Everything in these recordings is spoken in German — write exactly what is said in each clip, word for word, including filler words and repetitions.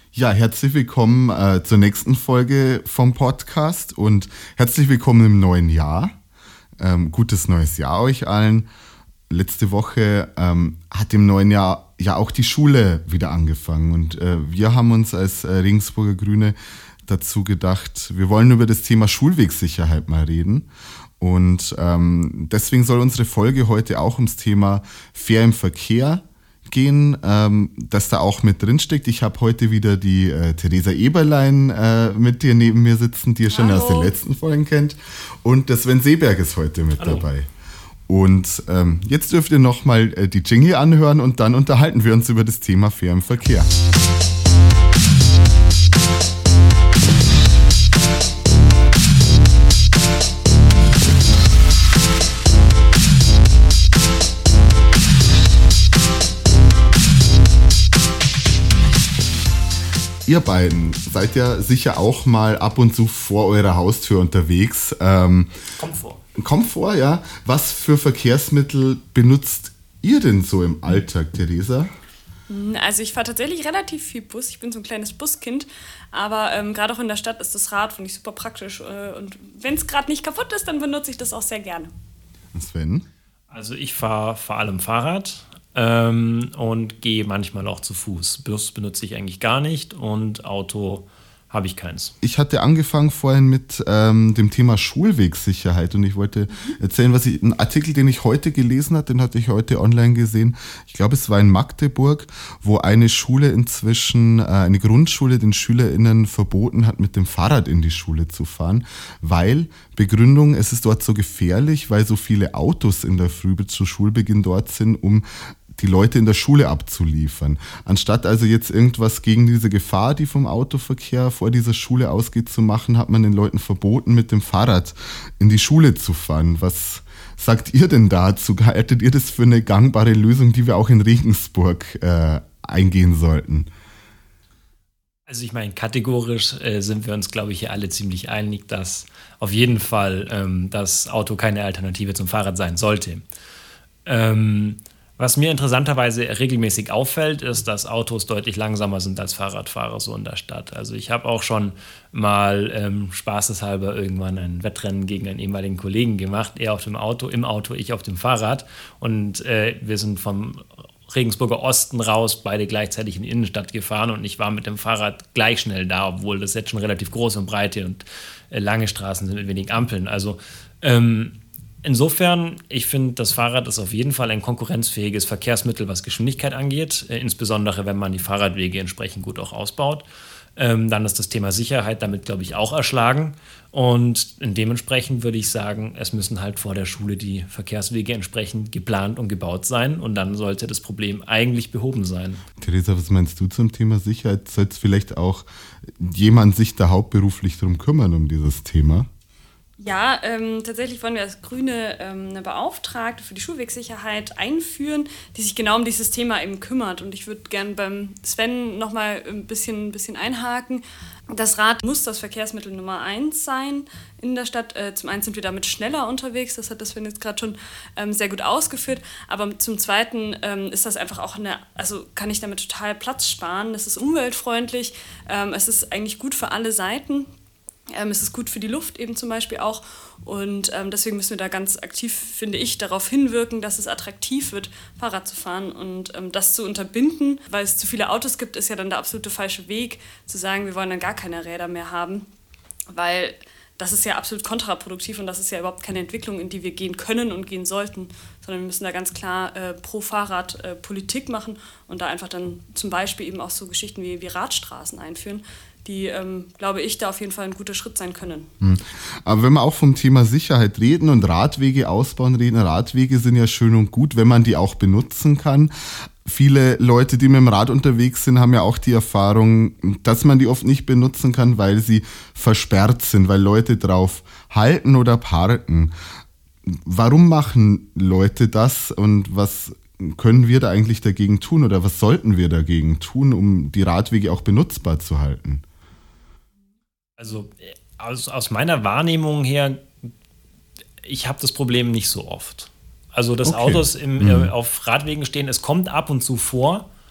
Ja, herzlich willkommen äh, zur nächsten Folge vom Podcast und herzlich willkommen im neuen Jahr. Ähm, gutes neues Jahr euch allen. Letzte Woche ähm, hat im neuen Jahr ja auch die Schule wieder angefangen und äh, wir haben uns als äh, Regensburger Grüne dazu gedacht, wir wollen über das Thema Schulwegsicherheit mal reden. Und ähm, deswegen soll unsere Folge heute auch ums Thema Fair im Verkehr gehen, ähm, das da auch mit drin steckt. Ich habe heute wieder die äh, Theresa Eberlein äh, mit dir neben mir sitzen, die ihr schon Hallo. aus den letzten Folgen kennt. Und der Sven Seeberg ist heute mit Hallo. dabei. Und ähm, jetzt dürft ihr nochmal äh, die Jingle anhören und dann unterhalten wir uns über das Thema Fair im Verkehr. Ihr beiden seid ja sicher auch mal ab und zu vor eurer Haustür unterwegs. Ähm, Kommt vor. Kommt vor, ja. Was für Verkehrsmittel benutzt ihr denn so im Alltag, Theresa? Also ich fahre tatsächlich relativ viel Bus. Ich bin so ein kleines Buskind. Aber ähm, gerade auch in der Stadt ist das Rad, finde ich, super praktisch. Äh, und wenn es gerade nicht kaputt ist, dann benutze ich das auch sehr gerne. Sven? Also ich fahre vor allem Fahrrad. Ähm, und gehe manchmal auch zu Fuß. Bus benutze ich eigentlich gar nicht und Auto habe ich keins. Ich hatte angefangen vorhin mit ähm, dem Thema Schulwegsicherheit und ich wollte erzählen, was ich, einen Artikel, den ich heute gelesen habe, den hatte ich heute online gesehen. Ich glaube, es war in Magdeburg, wo eine Schule inzwischen, äh, eine Grundschule den SchülerInnen verboten hat, mit dem Fahrrad in die Schule zu fahren, weil Begründung, es ist dort so gefährlich, weil so viele Autos in der Früh zu Schulbeginn dort sind, um die Leute in der Schule abzuliefern. Anstatt also jetzt irgendwas gegen diese Gefahr, die vom Autoverkehr vor dieser Schule ausgeht, zu machen, hat man den Leuten verboten, mit dem Fahrrad in die Schule zu fahren. Was sagt ihr denn dazu? Haltet ihr das für eine gangbare Lösung, die wir auch in Regensburg äh, eingehen sollten? Also ich meine, kategorisch äh, sind wir uns, glaube ich, hier alle ziemlich einig, dass auf jeden Fall ähm, das Auto keine Alternative zum Fahrrad sein sollte. Ähm, Was mir interessanterweise regelmäßig auffällt, ist, dass Autos deutlich langsamer sind als Fahrradfahrer so in der Stadt. Also ich habe auch schon mal ähm, spaßeshalber irgendwann ein Wettrennen gegen einen ehemaligen Kollegen gemacht. Er auf dem Auto, im Auto, ich auf dem Fahrrad. Und äh, wir sind vom Regensburger Osten raus, beide gleichzeitig in die Innenstadt gefahren. Und ich war mit dem Fahrrad gleich schnell da, obwohl das jetzt schon relativ groß und breite und äh, lange Straßen sind mit wenigen Ampeln. Also ähm, Insofern, ich finde, das Fahrrad ist auf jeden Fall ein konkurrenzfähiges Verkehrsmittel, was Geschwindigkeit angeht, äh, insbesondere wenn man die Fahrradwege entsprechend gut auch ausbaut. Ähm, dann ist das Thema Sicherheit damit, glaube ich, auch erschlagen. Und dementsprechend würde ich sagen, es müssen halt vor der Schule die Verkehrswege entsprechend geplant und gebaut sein. Und dann sollte das Problem eigentlich behoben sein. Theresa, was meinst du zum Thema Sicherheit? Sollte vielleicht auch jemand sich da hauptberuflich drum kümmern, um dieses Thema? Ja, ähm, tatsächlich wollen wir als Grüne ähm, eine Beauftragte für die Schulwegsicherheit einführen, die sich genau um dieses Thema eben kümmert. Und ich würde gerne beim Sven nochmal ein bisschen, ein bisschen einhaken. Das Rad muss das Verkehrsmittel Nummer eins sein in der Stadt. Äh, zum einen sind wir damit schneller unterwegs, das hat das Sven jetzt gerade schon ähm, sehr gut ausgeführt. Aber zum Zweiten ähm, ist das einfach auch eine, also kann ich damit total Platz sparen. Das ist umweltfreundlich, ähm, es ist eigentlich gut für alle Seiten. Ähm, es ist gut für die Luft eben zum Beispiel auch und ähm, deswegen müssen wir da ganz aktiv, finde ich, darauf hinwirken, dass es attraktiv wird, Fahrrad zu fahren und ähm, das zu unterbinden, weil es zu viele Autos gibt, ist ja dann der absolute falsche Weg, zu sagen, wir wollen dann gar keine Räder mehr haben, weil das ist ja absolut kontraproduktiv und das ist ja überhaupt keine Entwicklung, in die wir gehen können und gehen sollten, sondern wir müssen da ganz klar äh, pro Fahrrad äh, Politik machen und da einfach dann zum Beispiel eben auch so Geschichten wie, wie Radstraßen einführen, die, ähm, glaube ich, da auf jeden Fall ein guter Schritt sein können. Hm. Aber wenn wir auch vom Thema Sicherheit reden und Radwege ausbauen reden, Radwege sind ja schön und gut, wenn man die auch benutzen kann. Viele Leute, die mit dem Rad unterwegs sind, haben ja auch die Erfahrung, dass man die oft nicht benutzen kann, weil sie versperrt sind, weil Leute drauf halten oder parken. Warum machen Leute das und was können wir da eigentlich dagegen tun oder was sollten wir dagegen tun, um die Radwege auch benutzbar zu halten? Also aus, aus meiner Wahrnehmung her, ich habe das Problem nicht so oft. Also dass okay. Autos im, mhm. äh, auf Radwegen stehen, es kommt ab und zu vor.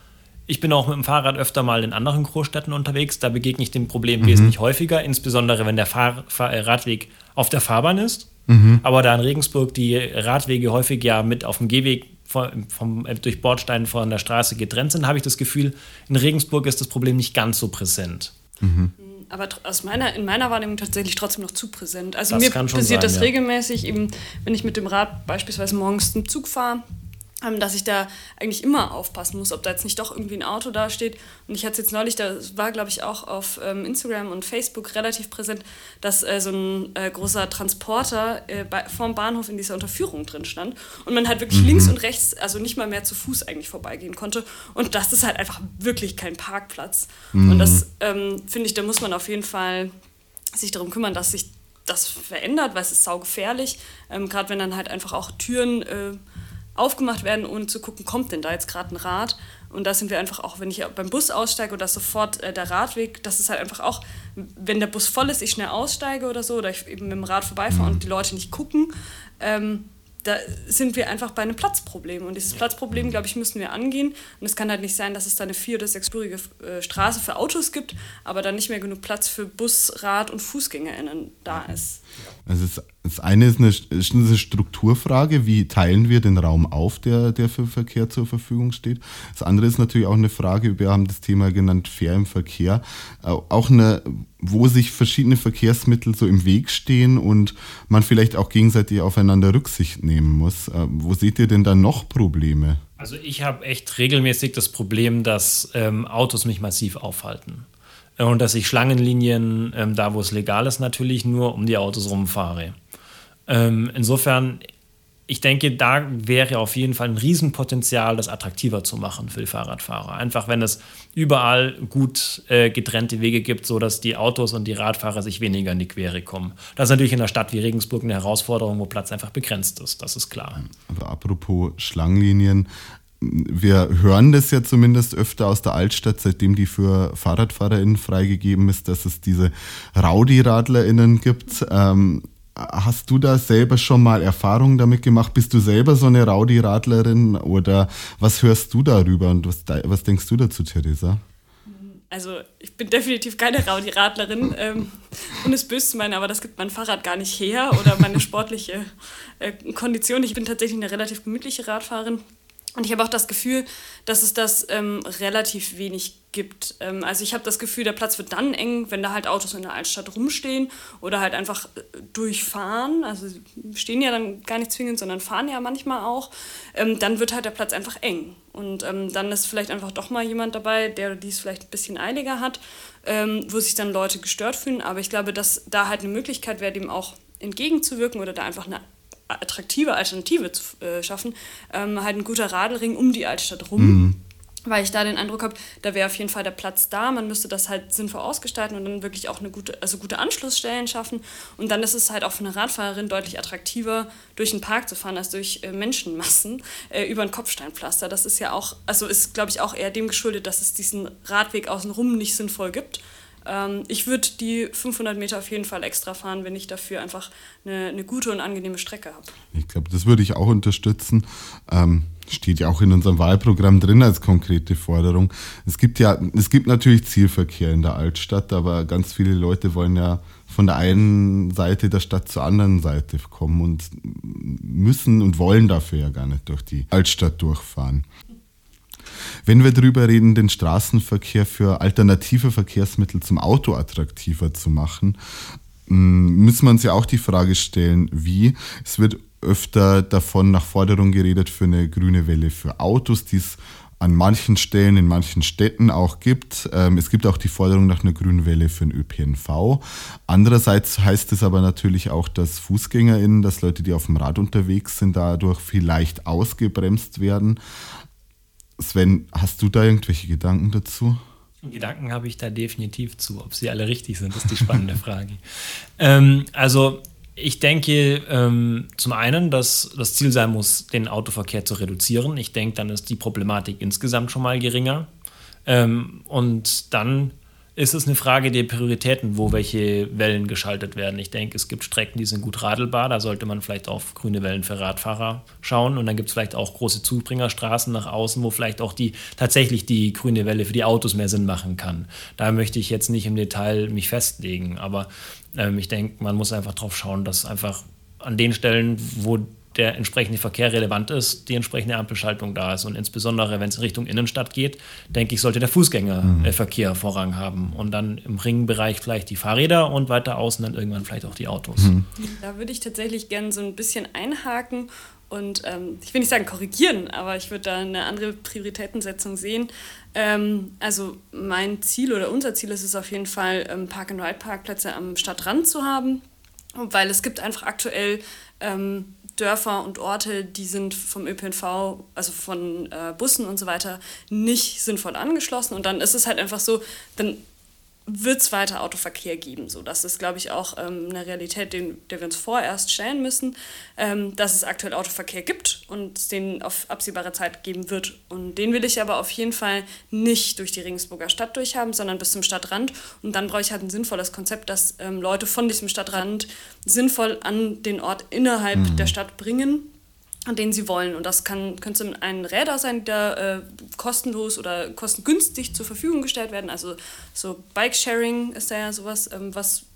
Ich bin auch mit dem Fahrrad öfter mal in anderen Großstädten unterwegs. Da begegne ich dem Problem mhm. wesentlich häufiger, insbesondere wenn der Fahr- Fahr- Radweg auf der Fahrbahn ist. Mhm. Aber da in Regensburg die Radwege häufig ja mit auf dem Gehweg vom, vom, durch Bordsteine von der Straße getrennt sind, habe ich das Gefühl, in Regensburg ist das Problem nicht ganz so präsent. Mhm. Aber aus meiner, in meiner Wahrnehmung tatsächlich trotzdem noch zu präsent. Also das mir kann schon passiert sein, das ja. regelmäßig, eben wenn ich mit dem Rad beispielsweise morgens zum Zug fahre, dass ich da eigentlich immer aufpassen muss, ob da jetzt nicht doch irgendwie ein Auto da steht. Und ich hatte es jetzt neulich, da war, glaube ich, auch auf ähm, Instagram und Facebook relativ präsent, dass äh, so ein äh, großer Transporter äh, bei, vorm Bahnhof in dieser Unterführung drin stand und man halt wirklich mhm. links und rechts, also nicht mal mehr zu Fuß eigentlich vorbeigehen konnte. Und das ist halt einfach wirklich kein Parkplatz. Mhm. Und das ähm, finde ich, da muss man auf jeden Fall sich darum kümmern, dass sich das verändert, weil es ist saugefährlich. Ähm, gerade wenn dann halt einfach auch Türen äh, aufgemacht werden, ohne zu gucken, kommt denn da jetzt gerade ein Rad? Und da sind wir einfach auch, wenn ich beim Bus aussteige oder sofort äh, der Radweg, das ist halt einfach auch, wenn der Bus voll ist, ich schnell aussteige oder so, oder ich eben mit dem Rad vorbeifahre und die Leute nicht gucken, ähm, da sind wir einfach bei einem Platzproblem. Und dieses Platzproblem, glaube ich, müssen wir angehen. Und es kann halt nicht sein, dass es da eine vier- oder sechsspurige äh, Straße für Autos gibt, aber dann nicht mehr genug Platz für Bus-, Rad- und FußgängerInnen da ist. Also das, das eine ist eine, ist eine Strukturfrage, wie teilen wir den Raum auf, der, der für Verkehr zur Verfügung steht. Das andere ist natürlich auch eine Frage, wir haben das Thema genannt, fair im Verkehr, auch eine, wo sich verschiedene Verkehrsmittel so im Weg stehen und man vielleicht auch gegenseitig aufeinander Rücksicht nehmen muss. Wo seht ihr denn da noch Probleme? Also ich habe echt regelmäßig das Problem, dass ähm, Autos mich massiv aufhalten. Und dass ich Schlangenlinien, ähm, da wo es legal ist, natürlich nur um die Autos rumfahre. Ähm, insofern, ich denke, da wäre auf jeden Fall ein Riesenpotenzial, das attraktiver zu machen für die Fahrradfahrer. Einfach, wenn es überall gut äh, getrennte Wege gibt, sodass die Autos und die Radfahrer sich weniger in die Quere kommen. Das ist natürlich in einer Stadt wie Regensburg eine Herausforderung, wo Platz einfach begrenzt ist. Das ist klar. Aber apropos Schlangenlinien, wir hören das ja zumindest öfter aus der Altstadt, seitdem die für FahrradfahrerInnen freigegeben ist, dass es diese Rowdy-RadlerInnen gibt. Ähm, hast du da selber schon mal Erfahrungen damit gemacht? Bist du selber so eine Rowdy-Radlerin oder was hörst du darüber und was, was denkst du dazu, Theresa? Also ich bin definitiv keine Rowdy-Radlerin, ähm, um es böse zu meinen, aber das gibt mein Fahrrad gar nicht her oder meine sportliche äh, Kondition. Ich bin tatsächlich eine relativ gemütliche Radfahrerin. Und ich habe auch das Gefühl, dass es das ähm, relativ wenig gibt. Ähm, also ich habe das Gefühl, der Platz wird dann eng, wenn da halt Autos in der Altstadt rumstehen oder halt einfach äh, durchfahren. Also sie stehen ja dann gar nicht zwingend, sondern fahren ja manchmal auch. Ähm, dann wird halt der Platz einfach eng. Und ähm, dann ist vielleicht einfach doch mal jemand dabei, der dies vielleicht ein bisschen eiliger hat, ähm, wo sich dann Leute gestört fühlen. Aber ich glaube, dass da halt eine Möglichkeit wäre, dem auch entgegenzuwirken oder da einfach eine attraktive Alternative zu äh, schaffen, ähm, halt ein guter Radelring um die Altstadt rum, mhm. weil ich da den Eindruck habe, da wäre auf jeden Fall der Platz da, man müsste das halt sinnvoll ausgestalten und dann wirklich auch eine gute, also gute Anschlussstellen schaffen und dann ist es halt auch für eine Radfahrerin deutlich attraktiver, durch den Park zu fahren, als durch äh, Menschenmassen äh, über ein Kopfsteinpflaster. Das ist ja auch, also ist glaube ich auch eher dem geschuldet, dass es diesen Radweg außenrum nicht sinnvoll gibt. Ich würde die fünfhundert Meter auf jeden Fall extra fahren, wenn ich dafür einfach eine, eine gute und angenehme Strecke habe. Ich glaube, das würde ich auch unterstützen. Ähm, steht ja auch in unserem Wahlprogramm drin als konkrete Forderung. Es gibt ja, es gibt natürlich Zielverkehr in der Altstadt, aber ganz viele Leute wollen ja von der einen Seite der Stadt zur anderen Seite kommen und müssen und wollen dafür ja gar nicht durch die Altstadt durchfahren. Wenn wir darüber reden, den Straßenverkehr für alternative Verkehrsmittel zum Auto attraktiver zu machen, müssen wir uns ja auch die Frage stellen, wie. Es wird öfter davon nach Forderung geredet für eine grüne Welle für Autos, die es an manchen Stellen in manchen Städten auch gibt. Es gibt auch die Forderung nach einer grünen Welle für den Ö P N V. Andererseits heißt es aber natürlich auch, dass FußgängerInnen, dass Leute, die auf dem Rad unterwegs sind, dadurch vielleicht ausgebremst werden. Sven, hast du da irgendwelche Gedanken dazu? Gedanken habe ich da definitiv zu. Ob sie alle richtig sind, ist die spannende Frage. ähm, also ich denke ähm, zum einen, dass das Ziel sein muss, den Autoverkehr zu reduzieren. Ich denke, dann ist die Problematik insgesamt schon mal geringer. Ähm, und dann ist es eine Frage der Prioritäten, wo welche Wellen geschaltet werden. Ich denke, es gibt Strecken, die sind gut radelbar, da sollte man vielleicht auf grüne Wellen für Radfahrer schauen und dann gibt es vielleicht auch große Zubringerstraßen nach außen, wo vielleicht auch die tatsächlich die grüne Welle für die Autos mehr Sinn machen kann. Da möchte ich jetzt nicht im Detail mich festlegen, aber ähm, ich denke, man muss einfach drauf schauen, dass einfach an den Stellen, wo der entsprechende Verkehr relevant ist, die entsprechende Ampelschaltung da ist. Und insbesondere, wenn es in Richtung Innenstadt geht, denke ich, sollte der Fußgängerverkehr mhm. Vorrang haben. Und dann im Ringbereich vielleicht die Fahrräder und weiter außen dann irgendwann vielleicht auch die Autos. Mhm. Da würde ich tatsächlich gerne so ein bisschen einhaken und ähm, ich will nicht sagen korrigieren, aber ich würde da eine andere Prioritätensetzung sehen. Ähm, also mein Ziel oder unser Ziel ist es auf jeden Fall, ähm, Park-and-Ride-Parkplätze am Stadtrand zu haben, weil es gibt einfach aktuell ähm, Dörfer und Orte, die sind vom Ö P N V, also von äh, Bussen und so weiter, nicht sinnvoll angeschlossen. Und dann ist es halt einfach so, dann wird es weiter Autoverkehr geben. So, das ist, glaube ich, auch ähm, eine Realität, den, der wir uns vorerst stellen müssen, ähm, dass es aktuell Autoverkehr gibt und es den auf absehbare Zeit geben wird. Und den will ich aber auf jeden Fall nicht durch die Regensburger Stadt durchhaben, sondern bis zum Stadtrand. Und dann brauche ich halt ein sinnvolles Konzept, dass ähm, Leute von diesem Stadtrand sinnvoll an den Ort innerhalb mhm. der Stadt bringen, an denen sie wollen. Und das kann, können zum einen Räder sein, die da äh, kostenlos oder kostengünstig zur Verfügung gestellt werden. Also so Bike-Sharing ist da ja sowas, ähm, was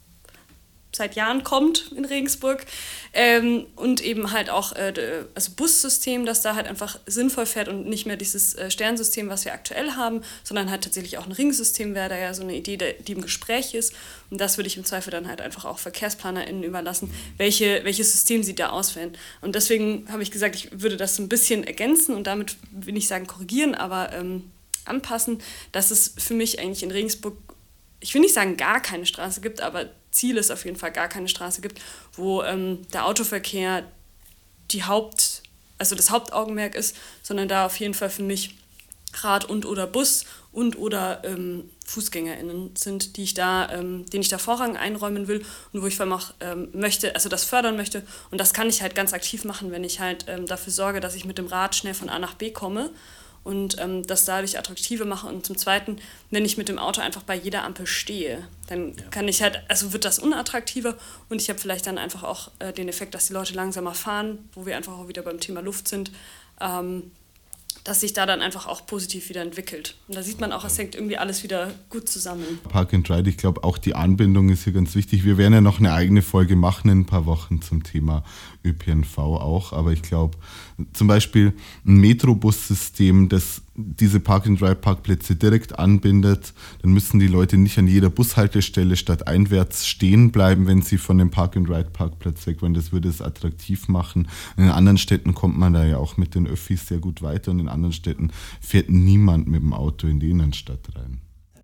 seit Jahren kommt in Regensburg. Ähm, und eben halt auch äh, also Bussystem, das da halt einfach sinnvoll fährt und nicht mehr dieses äh, Sternsystem, was wir aktuell haben, sondern halt tatsächlich auch ein Ringsystem wäre da ja so eine Idee, die im Gespräch ist. Und das würde ich im Zweifel dann halt einfach auch VerkehrsplanerInnen überlassen, welche, welches System sie da auswählen. Und deswegen habe ich gesagt, ich würde das ein bisschen ergänzen und damit will ich sagen korrigieren, aber ähm, anpassen, dass es für mich eigentlich in Regensburg, ich will nicht sagen gar keine Straße gibt, aber Ziel ist auf jeden Fall gar keine Straße gibt, wo ähm, der Autoverkehr die Haupt, also das Hauptaugenmerk ist, sondern da auf jeden Fall für mich Rad und oder Bus und oder ähm, FußgängerInnen sind, die ich da, ähm, denen ich da Vorrang einräumen will und wo ich vor allem auch ähm, möchte, also das fördern möchte. Und das kann ich halt ganz aktiv machen, wenn ich halt ähm, dafür sorge, dass ich mit dem Rad schnell von A nach B komme und ähm, das dadurch attraktiver mache. Und zum Zweiten, wenn ich mit dem Auto einfach bei jeder Ampel stehe, dann ja. kann ich halt, also wird das unattraktiver und ich habe vielleicht dann einfach auch äh, den Effekt, dass die Leute langsamer fahren, wo wir einfach auch wieder beim Thema Luft sind, ähm, dass sich da dann einfach auch positiv wieder entwickelt. Und da sieht man auch, es hängt irgendwie alles wieder gut zusammen. Park and Ride, ich glaube auch die Anbindung ist hier ganz wichtig. Wir werden ja noch eine eigene Folge machen in ein paar Wochen zum Thema Ö P N V auch, aber ich glaube zum Beispiel ein Metrobussystem, das diese Park and Ride Parkplätze direkt anbindet, dann müssen die Leute nicht an jeder Bushaltestelle stadteinwärts stehen bleiben, wenn sie von dem Park and Ride Parkplatz weg wollen. Das würde es attraktiv machen. In anderen Städten kommt man da ja auch mit den Öffis sehr gut weiter und in anderen Städten fährt niemand mit dem Auto in die Innenstadt rein.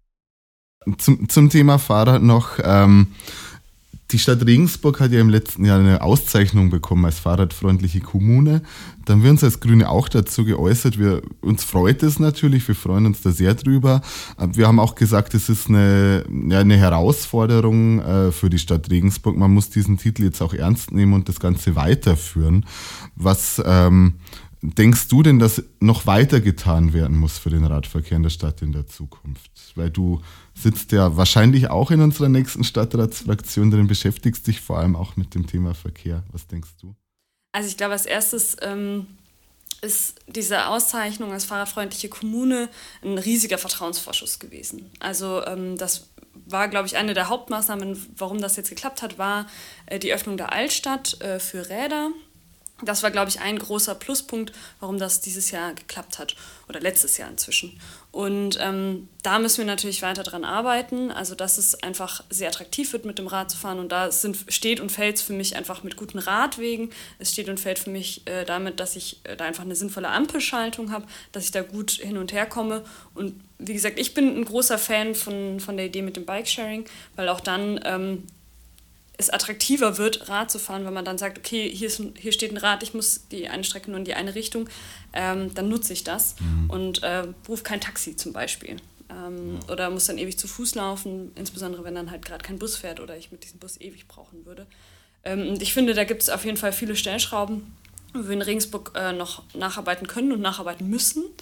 Zum, zum Thema Fahrrad noch. Ähm, Die Stadt Regensburg hat ja im letzten Jahr eine Auszeichnung bekommen als fahrradfreundliche Kommune. Da haben wir uns als Grüne auch dazu geäußert. Wir, uns freut es natürlich, wir freuen uns da sehr drüber. Wir haben auch gesagt, es ist eine, ja, eine Herausforderung äh, für die Stadt Regensburg. Man muss diesen Titel jetzt auch ernst nehmen und das Ganze weiterführen. Was ähm, denkst du denn, dass noch weiter getan werden muss für den Radverkehr in der Stadt in der Zukunft? Weil du sitzt ja wahrscheinlich auch in unserer nächsten Stadtratsfraktion drin, beschäftigst dich vor allem auch mit dem Thema Verkehr. Was denkst du? Also ich glaube, als erstes ähm, ist diese Auszeichnung als fahrradfreundliche Kommune ein riesiger Vertrauensvorschuss gewesen. Also ähm, das war, glaube ich, eine der Hauptmaßnahmen, warum das jetzt geklappt hat, war äh, die Öffnung der Altstadt äh, für Räder. Das war, glaube ich, ein großer Pluspunkt, warum das dieses Jahr geklappt hat oder letztes Jahr inzwischen. Und ähm, da müssen wir natürlich weiter dran arbeiten, also dass es einfach sehr attraktiv wird, mit dem Rad zu fahren. Und da sind, steht und fällt es für mich einfach mit guten Radwegen. Es steht und fällt für mich äh, damit, dass ich äh, da einfach eine sinnvolle Ampelschaltung habe, dass ich da gut hin und her komme. Und wie gesagt, ich bin ein großer Fan von, von der Idee mit dem Bikesharing, weil auch dann ähm, es attraktiver wird, Rad zu fahren, wenn man dann sagt, okay, hier, ist ein, hier steht ein Rad, ich muss die eine Strecke nur in die eine Richtung, ähm, dann nutze ich das mhm. und äh, rufe kein Taxi zum Beispiel. Ähm, ja. Oder muss dann ewig zu Fuß laufen, insbesondere wenn dann halt gerade kein Bus fährt oder ich mit diesem Bus ewig brauchen würde. Ähm, und ich finde, da gibt es auf jeden Fall viele Stellschrauben, wo wir in Regensburg äh, noch nacharbeiten können und nacharbeiten müssen.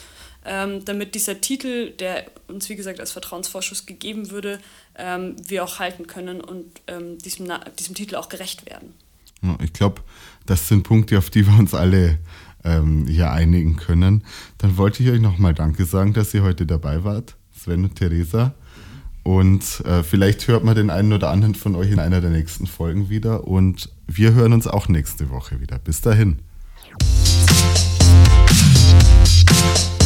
ähm, damit dieser Titel, der uns wie gesagt als Vertrauensvorschuss gegeben würde, ähm, wir auch halten können und ähm, diesem, diesem Titel auch gerecht werden. Ja, ich glaube, das sind Punkte, auf die wir uns alle ähm, hier einigen können. Dann wollte ich euch nochmal Danke sagen, dass ihr heute dabei wart, Sven und Theresa. Und äh, vielleicht hört man den einen oder anderen von euch in einer der nächsten Folgen wieder. Und wir hören uns auch nächste Woche wieder. Bis dahin.